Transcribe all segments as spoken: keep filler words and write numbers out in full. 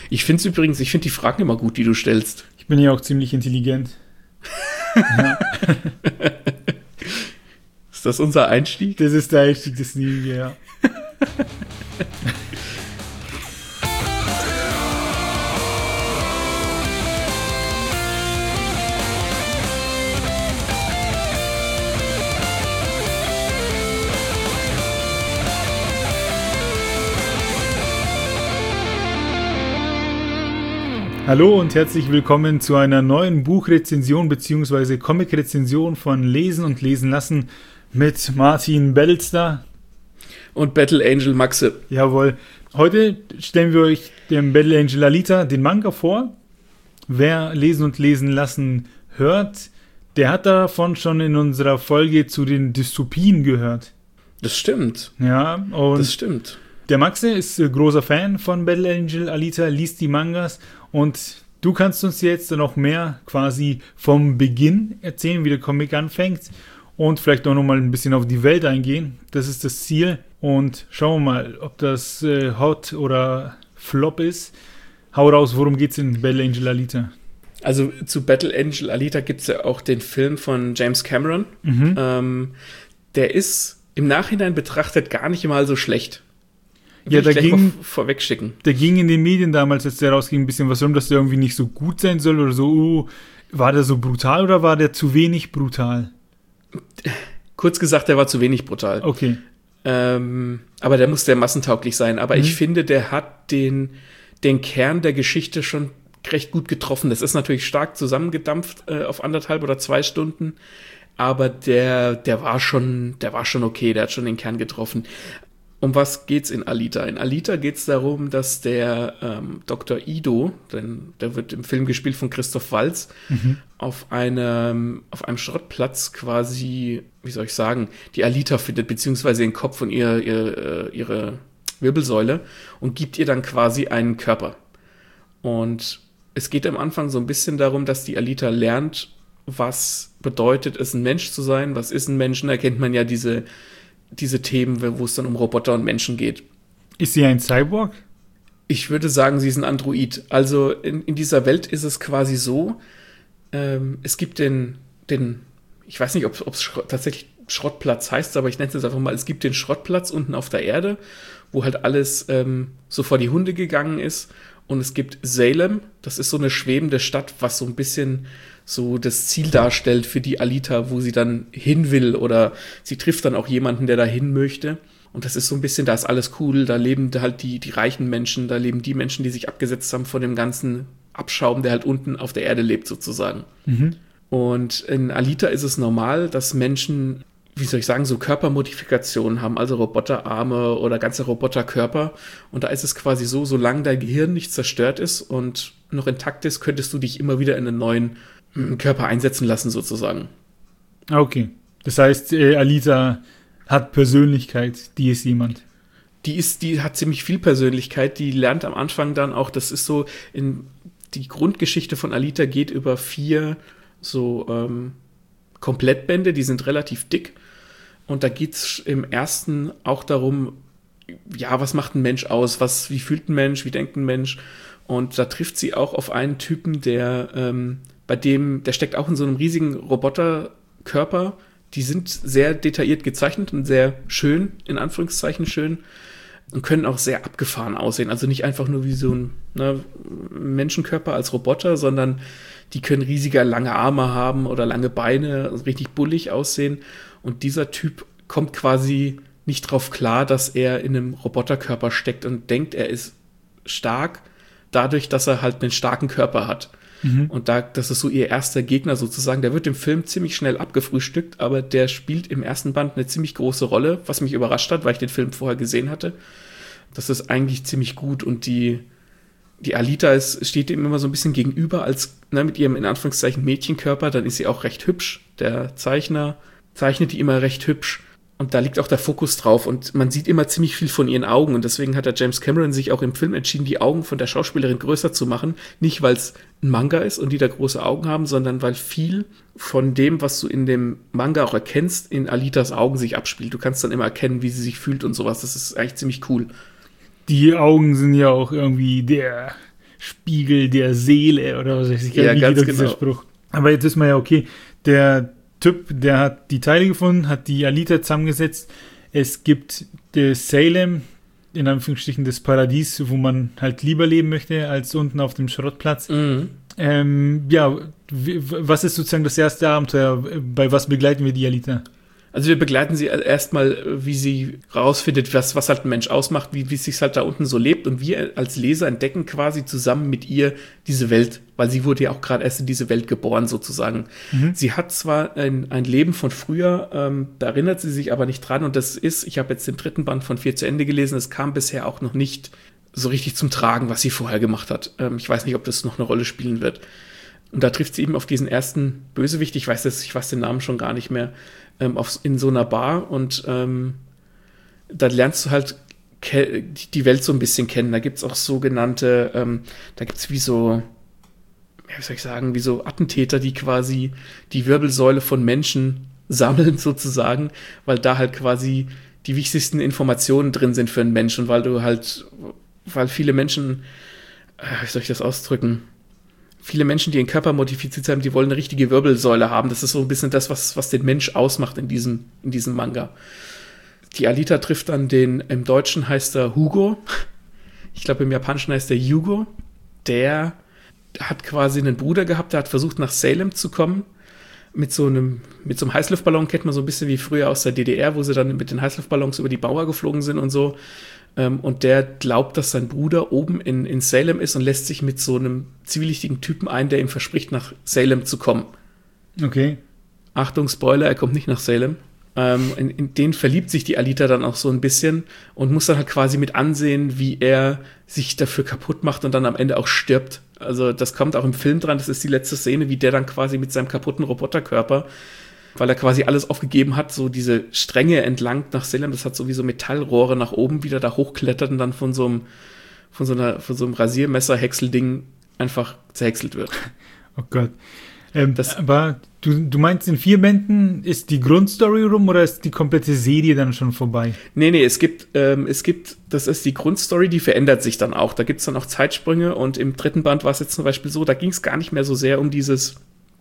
Ich finde es übrigens, ich finde die Fragen immer gut, die du stellst. Ich bin ja auch ziemlich intelligent. Ja. Ist das unser Einstieg? Das ist der Einstieg des Lieben, ja. Hallo und herzlich willkommen zu einer neuen Buchrezension bzw. Comic-Rezension von Lesen und Lesen lassen mit Martin Belster und Battle Angel Maxe. Jawohl. Heute stellen wir euch den Battle Angel Alita, den Manga, vor. Wer Lesen und Lesen lassen hört, der hat davon schon in unserer Folge zu den Dystopien gehört. Das stimmt. Ja, und das stimmt. Der Maxe ist äh, großer Fan von Battle Angel Alita, liest die Mangas und du kannst uns jetzt noch mehr quasi vom Beginn erzählen, wie der Comic anfängt und vielleicht auch noch mal ein bisschen auf die Welt eingehen. Das ist das Ziel und schauen wir mal, ob das äh, Hot oder Flop ist. Hau raus, worum geht's in Battle Angel Alita? Also zu Battle Angel Alita gibt es ja auch den Film von James Cameron. Mhm. Ähm, der ist im Nachhinein betrachtet gar nicht mal so schlecht. Ja, da ging, vorweg schicken. Da ging in den Medien damals, als der rausging, ein bisschen was rum, dass der irgendwie nicht so gut sein soll oder so. Uh, war der so brutal oder war der zu wenig brutal? Kurz gesagt, der war zu wenig brutal. Okay. Ähm, aber der muss der massentauglich sein. Aber mhm. ich finde, der hat den, den Kern der Geschichte schon recht gut getroffen. Das ist natürlich stark zusammengedampft äh, auf anderthalb oder zwei Stunden. Aber der, der war schon, der war schon okay. Der hat schon den Kern getroffen. Um was geht's in Alita? In Alita geht's darum, dass der ähm, Doktor Ido, denn der wird im Film gespielt von Christoph Waltz, mhm. auf einem auf einem Schrottplatz quasi, wie soll ich sagen, die Alita findet, beziehungsweise den Kopf und ihr, ihr, ihre Wirbelsäule und gibt ihr dann quasi einen Körper. Und es geht am Anfang so ein bisschen darum, dass die Alita lernt, was bedeutet es, ein Mensch zu sein, was ist ein Mensch, da kennt man ja diese diese Themen, wo es dann um Roboter und Menschen geht. Ist sie ein Cyborg? Ich würde sagen, sie ist ein Android. Also in, in dieser Welt ist es quasi so, ähm, es gibt den, den, ich weiß nicht, ob es Schrott, tatsächlich Schrottplatz heißt, aber ich nenne es jetzt einfach mal, es gibt den Schrottplatz unten auf der Erde, wo halt alles ähm, so vor die Hunde gegangen ist. Und es gibt Salem, das ist so eine schwebende Stadt, was so ein bisschen so das Ziel darstellt für die Alita, wo sie dann hin will oder sie trifft dann auch jemanden, der da hin möchte. Und das ist so ein bisschen, da ist alles cool, da leben halt die, die reichen Menschen, da leben die Menschen, die sich abgesetzt haben von dem ganzen Abschaum, der halt unten auf der Erde lebt sozusagen. Mhm. Und in Alita ist es normal, dass Menschen, wie soll ich sagen, so Körpermodifikationen haben, also Roboterarme oder ganze Roboterkörper. Und da ist es quasi so, solange dein Gehirn nicht zerstört ist und noch intakt ist, könntest du dich immer wieder in einen neuen Körper einsetzen lassen, sozusagen. Okay. Das heißt, äh, Alita hat Persönlichkeit, die ist jemand. Die ist, die hat ziemlich viel Persönlichkeit, die lernt am Anfang dann auch, das ist so, in die Grundgeschichte von Alita geht über vier so ähm, Komplettbände, die sind relativ dick. Und da geht's im ersten auch darum, ja, was macht ein Mensch aus? Was, wie fühlt ein Mensch? Wie denkt ein Mensch? Und da trifft sie auch auf einen Typen, der ähm, bei dem, der steckt auch in so einem riesigen Roboterkörper. Die sind sehr detailliert gezeichnet und sehr schön, in Anführungszeichen schön, und können auch sehr abgefahren aussehen. Also nicht einfach nur wie so ein ne, Menschenkörper als Roboter, sondern die können riesige, lange Arme haben oder lange Beine, also richtig bullig aussehen. Und dieser Typ kommt quasi nicht drauf klar, dass er in einem Roboterkörper steckt und denkt, er ist stark, dadurch, dass er halt einen starken Körper hat. Mhm. Und da, das ist so ihr erster Gegner sozusagen. Der wird im Film ziemlich schnell abgefrühstückt, aber der spielt im ersten Band eine ziemlich große Rolle, was mich überrascht hat, weil ich den Film vorher gesehen hatte. Das ist eigentlich ziemlich gut und die, die Alita ist, steht ihm immer so ein bisschen gegenüber als, ne, mit ihrem in Anführungszeichen Mädchenkörper, dann ist sie auch recht hübsch. Der Zeichner zeichnet die immer recht hübsch. Und da liegt auch der Fokus drauf und man sieht immer ziemlich viel von ihren Augen und deswegen hat der James Cameron sich auch im Film entschieden, die Augen von der Schauspielerin größer zu machen. Nicht, weil es ein Manga ist und die da große Augen haben, sondern weil viel von dem, was du in dem Manga auch erkennst, in Alitas Augen sich abspielt. Du kannst dann immer erkennen, wie sie sich fühlt und sowas. Das ist eigentlich ziemlich cool. Die Augen sind ja auch irgendwie der Spiegel der Seele oder was weiß ich. Ja, wie ganz geht dieser genau. Spruch? Aber jetzt ist man ja okay, der Typ, der hat die Teile gefunden, hat die Alita zusammengesetzt. Es gibt das Salem, in Anführungsstrichen das Paradies, wo man halt lieber leben möchte, als unten auf dem Schrottplatz. Mhm. Ähm, ja, w- was ist sozusagen das erste Abenteuer? Bei was begleiten wir die Alita? Also wir begleiten sie erstmal, wie sie rausfindet, was, was halt ein Mensch ausmacht, wie, wie es sich halt da unten so lebt. Und wir als Leser entdecken quasi zusammen mit ihr diese Welt, weil sie wurde ja auch gerade erst in diese Welt geboren sozusagen. Mhm. Sie hat zwar ein, ein Leben von früher, ähm, da erinnert sie sich aber nicht dran. Und das ist, ich habe jetzt den dritten Band von vier zu Ende gelesen, es kam bisher auch noch nicht so richtig zum Tragen, was sie vorher gemacht hat. Ähm, ich weiß nicht, ob das noch eine Rolle spielen wird. Und da trifft sie eben auf diesen ersten Bösewicht, ich weiß das, ich weiß den Namen schon gar nicht mehr, ähm, auf, in so einer Bar und ähm, da lernst du halt ke- die Welt so ein bisschen kennen. Da gibt es auch sogenannte, ähm, da gibt es wie so, wie soll ich sagen, wie so Attentäter, die quasi die Wirbelsäule von Menschen sammeln sozusagen, weil da halt quasi die wichtigsten Informationen drin sind für einen Menschen und weil du halt, weil viele Menschen, äh, wie soll ich das ausdrücken, viele Menschen, die ihren Körper modifiziert haben, die wollen eine richtige Wirbelsäule haben. Das ist so ein bisschen das, was, was den Mensch ausmacht in diesem, in diesem Manga. Die Alita trifft dann den, im Deutschen heißt er Hugo. Ich glaube, im Japanischen heißt er Yugo. Der hat quasi einen Bruder gehabt, der hat versucht, nach Salem zu kommen. Mit so einem, mit so einem Heißluftballon kennt man so ein bisschen wie früher aus der D D R, wo sie dann mit den Heißluftballons über die Mauer geflogen sind und so. Und der glaubt, dass sein Bruder oben in, in Salem ist und lässt sich mit so einem zwielichtigen Typen ein, der ihm verspricht, nach Salem zu kommen. Okay. Achtung, Spoiler, er kommt nicht nach Salem. Ähm, in, in den verliebt sich die Alita dann auch so ein bisschen und muss dann halt quasi mit ansehen, wie er sich dafür kaputt macht und dann am Ende auch stirbt. Also das kommt auch im Film dran, das ist die letzte Szene, wie der dann quasi mit seinem kaputten Roboterkörper, weil er quasi alles aufgegeben hat, so diese Stränge entlang nach Salem, das hat sowieso Metallrohre nach oben, wieder da hochklettert und dann von so einem, von so einer, von so einem Rasiermesser-Häckselding einfach zerhäckselt wird. Oh Gott. Ähm, das, aber du, du meinst, in vier Bänden ist die Grundstory rum oder ist die komplette Serie dann schon vorbei? Nee, nee, es gibt, ähm, es gibt, das ist die Grundstory, die verändert sich dann auch. Da gibt es dann auch Zeitsprünge und im dritten Band war es jetzt zum Beispiel so, da ging es gar nicht mehr so sehr um dieses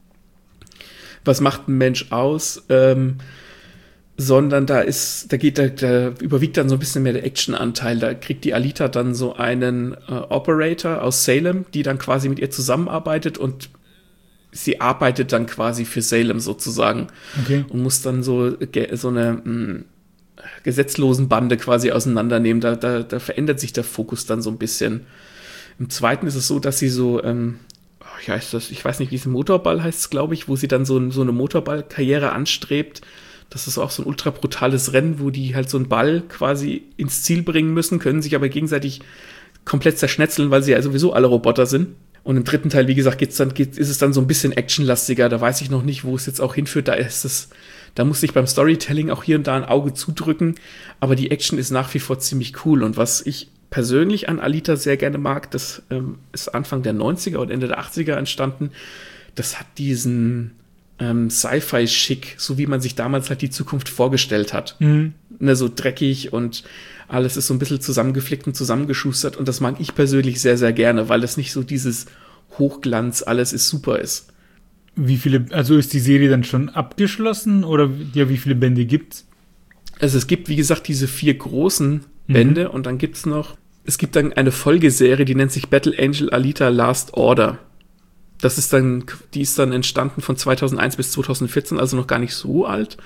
was macht ein Mensch aus, ähm, sondern da ist, da geht, da, da überwiegt dann so ein bisschen mehr der Action-Anteil. Da kriegt die Alita dann so einen äh, Operator aus Salem, die dann quasi mit ihr zusammenarbeitet und sie arbeitet dann quasi für Salem sozusagen. Okay. Und muss dann so, so eine mh, gesetzlosen Bande quasi auseinandernehmen. Da, da, da verändert sich der Fokus dann so ein bisschen. Im zweiten ist es so, dass sie so, ähm, ich weiß, das, ich weiß nicht, wie es Motorball heißt, glaube ich, wo sie dann so, so eine Motorballkarriere anstrebt. Das ist auch so ein ultra brutales Rennen, wo die halt so einen Ball quasi ins Ziel bringen müssen, können sich aber gegenseitig komplett zerschnetzeln, weil sie ja sowieso alle Roboter sind. Und im dritten Teil, wie gesagt, geht's dann, geht, ist es dann so ein bisschen actionlastiger. Da weiß ich noch nicht, wo es jetzt auch hinführt. Da ist es, da muss ich beim Storytelling auch hier und da ein Auge zudrücken. Aber die Action ist nach wie vor ziemlich cool. Und was ich persönlich an Alita sehr gerne mag, das ähm, ist Anfang der neunziger und Ende der achtziger entstanden. Das hat diesen ähm, Sci-Fi-Schick, so wie man sich damals halt die Zukunft vorgestellt hat. Mhm. Ne, so dreckig und alles ist so ein bisschen zusammengeflickt und zusammengeschustert. Und das mag ich persönlich sehr, sehr gerne, weil das nicht so dieses Hochglanz, alles ist super ist. Wie viele, also ist die Serie dann schon abgeschlossen oder ja, wie viele Bände gibt's? Also es gibt, wie gesagt, diese vier großen Bände mhm. und dann gibt's noch, es gibt dann eine Folgeserie, die nennt sich Battle Angel Alita Last Order. Das ist dann, die ist dann entstanden von zweitausendeins bis zweitausendvierzehn, also noch gar nicht so alt.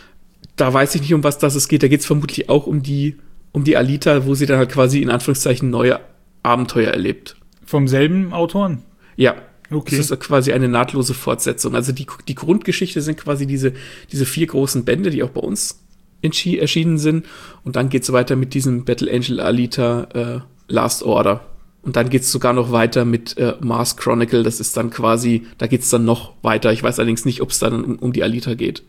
Da weiß ich nicht, um was das es geht. Da geht's vermutlich auch um die, um die Alita, wo sie dann halt quasi in Anführungszeichen neue Abenteuer erlebt. Vom selben Autoren? Ja. Okay. Das ist quasi eine nahtlose Fortsetzung. Also die, die Grundgeschichte sind quasi diese, diese vier großen Bände, die auch bei uns entschi- erschienen sind. Und dann geht's weiter mit diesem Battle Angel Alita äh, Last Order. Und dann geht's sogar noch weiter mit äh, Mars Chronicle. Das ist dann quasi, da geht's dann noch weiter. Ich weiß allerdings nicht, ob es dann um, um die Alita geht.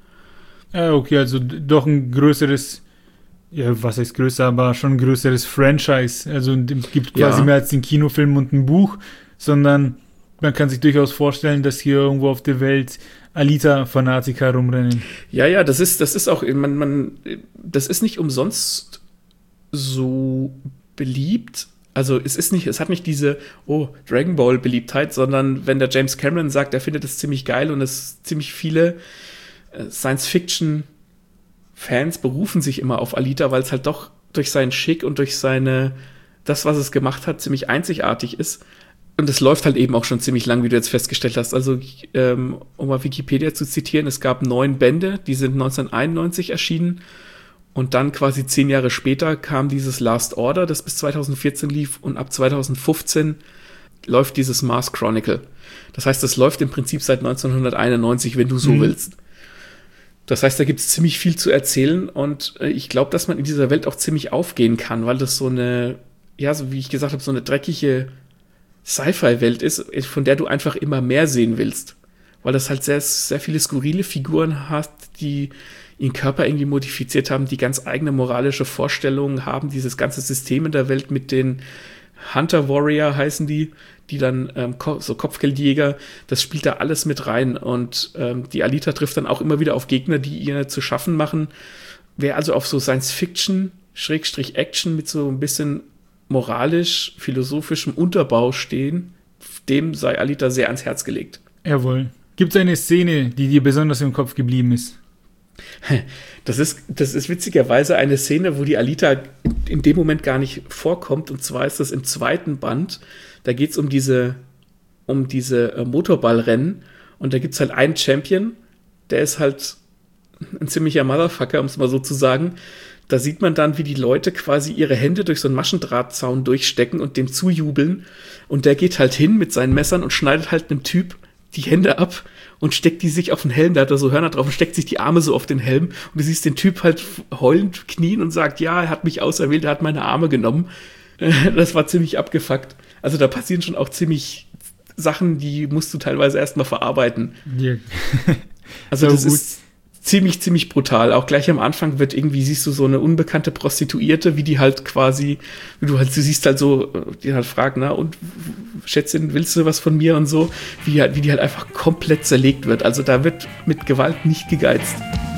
Ja, okay, also doch ein größeres, ja, was heißt größer, aber schon ein größeres Franchise. Also es gibt quasi ja. mehr als den Kinofilm und ein Buch, sondern man kann sich durchaus vorstellen, dass hier irgendwo auf der Welt Alita-Fanatiker rumrennen. Ja, ja, das ist, das ist auch, man, man, das ist nicht umsonst so beliebt. Also es ist nicht, es hat nicht diese, oh, Dragon Ball Beliebtheit, sondern wenn der James Cameron sagt, er findet es ziemlich geil und es ziemlich viele äh, Science-Fiction-Fans berufen sich immer auf Alita, weil es halt doch durch seinen Schick und durch seine, das, was es gemacht hat, ziemlich einzigartig ist. Und es läuft halt eben auch schon ziemlich lang, wie du jetzt festgestellt hast. Also, ähm, um mal Wikipedia zu zitieren, es gab neun Bände, die sind neunzehnhunderteinundneunzig erschienen. Und dann quasi zehn Jahre später kam dieses Last Order, das bis zweitausendvierzehn lief. Und ab zweitausendfünfzehn läuft dieses Mars Chronicle. Das heißt, das läuft im Prinzip seit neunzehnhunderteinundneunzig, wenn du so mhm. willst. Das heißt, da gibt es ziemlich viel zu erzählen. Und äh, ich glaube, dass man in dieser Welt auch ziemlich aufgehen kann, weil das so eine, ja, so wie ich gesagt habe, so eine dreckige Sci-Fi-Welt ist, von der du einfach immer mehr sehen willst. Weil das halt sehr, sehr viele skurrile Figuren hat, die ihren Körper irgendwie modifiziert haben, die ganz eigene moralische Vorstellungen haben, dieses ganze System in der Welt mit den Hunter Warrior heißen die, die dann ähm, so Kopfgeldjäger, das spielt da alles mit rein und ähm, die Alita trifft dann auch immer wieder auf Gegner, die ihr zu schaffen machen. Wer also auf so Science-Fiction, Schrägstrich Action mit so ein bisschen moralisch, philosophischem Unterbau stehen, dem sei Alita sehr ans Herz gelegt. Jawohl. Gibt es eine Szene, die dir besonders im Kopf geblieben ist? Das ist, das ist witzigerweise eine Szene, wo die Alita in dem Moment gar nicht vorkommt. Und zwar ist das im zweiten Band. Da geht es um diese, um diese äh, Motorballrennen. Und da gibt es halt einen Champion, der ist halt ein ziemlicher Motherfucker, um es mal so zu sagen. Da sieht man dann, wie die Leute quasi ihre Hände durch so einen Maschendrahtzaun durchstecken und dem zujubeln. Und der geht halt hin mit seinen Messern und schneidet halt einem Typ die Hände ab und steckt die sich auf den Helm, da hat er so Hörner drauf und steckt sich die Arme so auf den Helm und du siehst den Typ halt heulend knien und sagt, ja, er hat mich auserwählt, er hat meine Arme genommen. Das war ziemlich abgefuckt. Also da passieren schon auch ziemlich Sachen, die musst du teilweise erstmal verarbeiten. Ja. Also das gut. ist ziemlich, ziemlich brutal. Auch gleich am Anfang wird irgendwie, siehst du so eine unbekannte Prostituierte, wie die halt quasi, wie du halt, du siehst halt so, die halt fragt, na, und Schätzchen, willst du was von mir und so, wie, wie die halt einfach komplett zerlegt wird. Also da wird mit Gewalt nicht gegeizt.